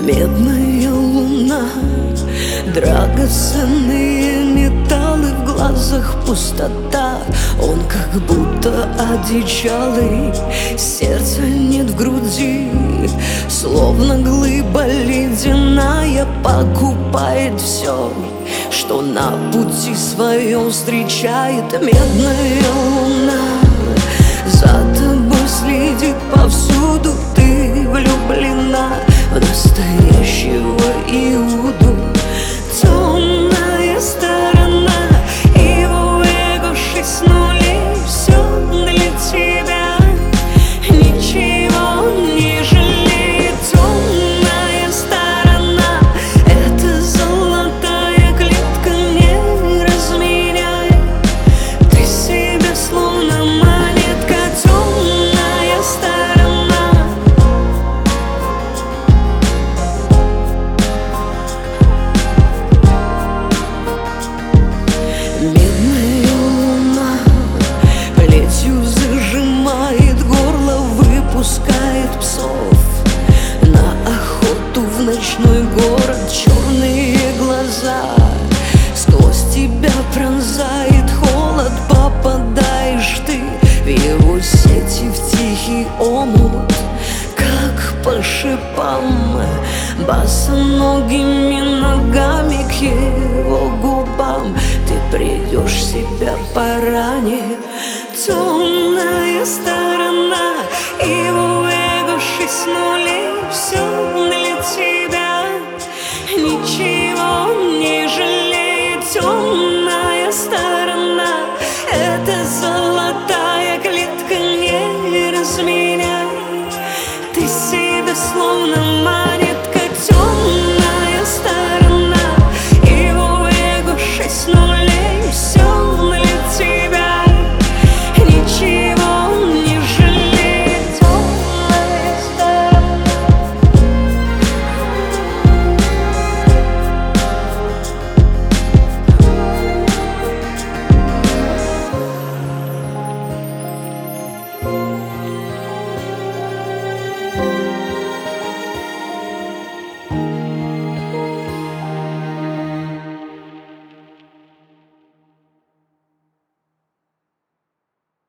Медная луна, драгоценные металлы, в глазах пустота. Он как будто одичалый, сердца нет в груди, словно глыба ледяная покупает все, что на пути своем встречает. Медная луна за тобой следит повсюду, ты влюблена в настоящего Иуду. Темная сторона, его эго шестнули, все для тебя, ничего не жалеет. Темная сторона, это золотая клетка, не разменяй ты себя, словно монетка. Темная сторона. Медная луна плетью зажимает горло, выпускает псов на охоту в ночной город. Черные глаза сквозь тебя пронзает холод, попадаешь ты в его сети, в тихий омут, как по шипам, босоногими ногами к его губам ты придешь себя поранив. Темная сторона, его эго шестнули, все для тебя, ничего не жалеет. Темная сторона.